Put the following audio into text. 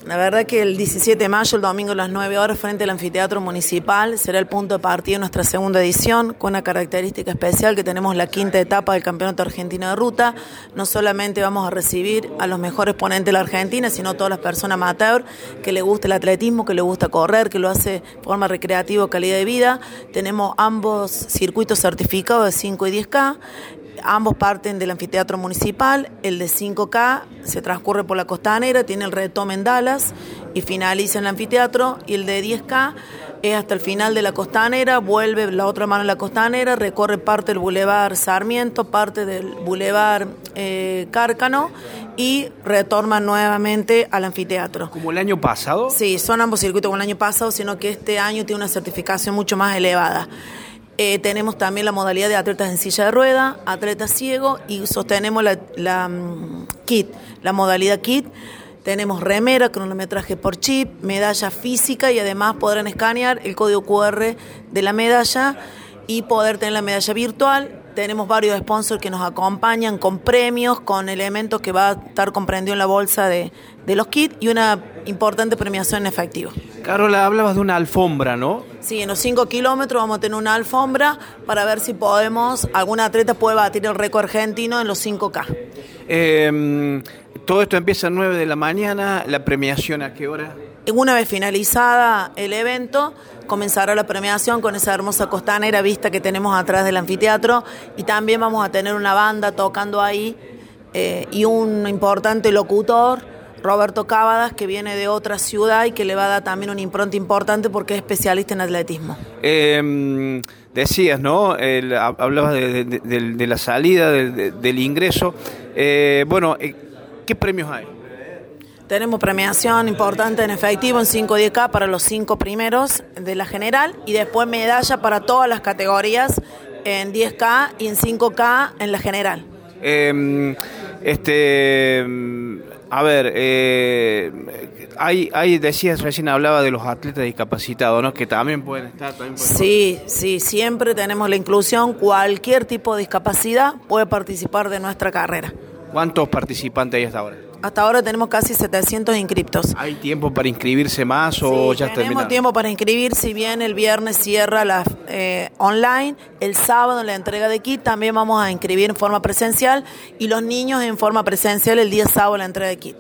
La verdad que el 17 de mayo, el domingo a las 9 horas, frente al Anfiteatro Municipal, será el punto de partida de nuestra segunda edición, con una característica especial que tenemos la quinta etapa del Campeonato Argentino de Ruta. No solamente vamos a recibir a los mejores ponentes de la Argentina, sino a todas las personas amateur que le gusta el atletismo, que le gusta correr, que lo hace de forma recreativa o calidad de vida. Tenemos ambos circuitos certificados de 5 y 10K. Ambos parten del anfiteatro municipal. El de 5K se transcurre por la Costanera, tiene el retome en Dallas y finaliza en el anfiteatro. Y el de 10K es hasta el final de la Costanera, vuelve la otra mano a la Costanera, recorre parte del Boulevard Sarmiento, parte del Boulevard Cárcano y retorna nuevamente al anfiteatro. ¿Como el año pasado? Sí, son ambos circuitos como el año pasado, sino que este año tiene una certificación mucho más elevada. Tenemos también la modalidad de atletas en silla de rueda, atletas ciego y sostenemos la kit, la modalidad kit. Tenemos remera, cronometraje por chip, medalla física y además podrán escanear el código QR de la medalla y poder tener la medalla virtual. Tenemos varios sponsors que nos acompañan con premios, con elementos que va a estar comprendido en la bolsa de los kits y una importante premiación en efectivo. Carola, hablabas de una alfombra, ¿no? Sí, en los 5 kilómetros vamos a tener una alfombra para ver si podemos, algún atleta puede batir el récord argentino en los 5K. Todo esto empieza a 9 de la mañana, ¿la premiación a qué hora? Una vez finalizada el evento, comenzará la premiación con esa hermosa costanera vista que tenemos atrás del anfiteatro y también vamos a tener una banda tocando ahí y un importante locutor, Roberto Cábadas, que viene de otra ciudad y que le va a dar también una impronta importante porque es especialista en atletismo. Decías, ¿no? Hablabas de la salida, del ingreso. ¿Qué premios hay? Tenemos premiación importante en efectivo en 5 10K para los 5 primeros de la general y después medalla para todas las categorías en 10K y en 5K en la general. Decías recién, hablaba de los atletas discapacitados, ¿no? Que también pueden estar. Sí, siempre tenemos la inclusión. Cualquier tipo de discapacidad puede participar de nuestra carrera. ¿Cuántos participantes hay hasta ahora? Hasta ahora tenemos casi 700 inscriptos. ¿Hay tiempo para inscribirse más o ya terminó? Tenemos tiempo para inscribir, si bien el viernes cierra online, el sábado en la entrega de kit también vamos a inscribir en forma presencial y los niños en forma presencial el día sábado en la entrega de kit.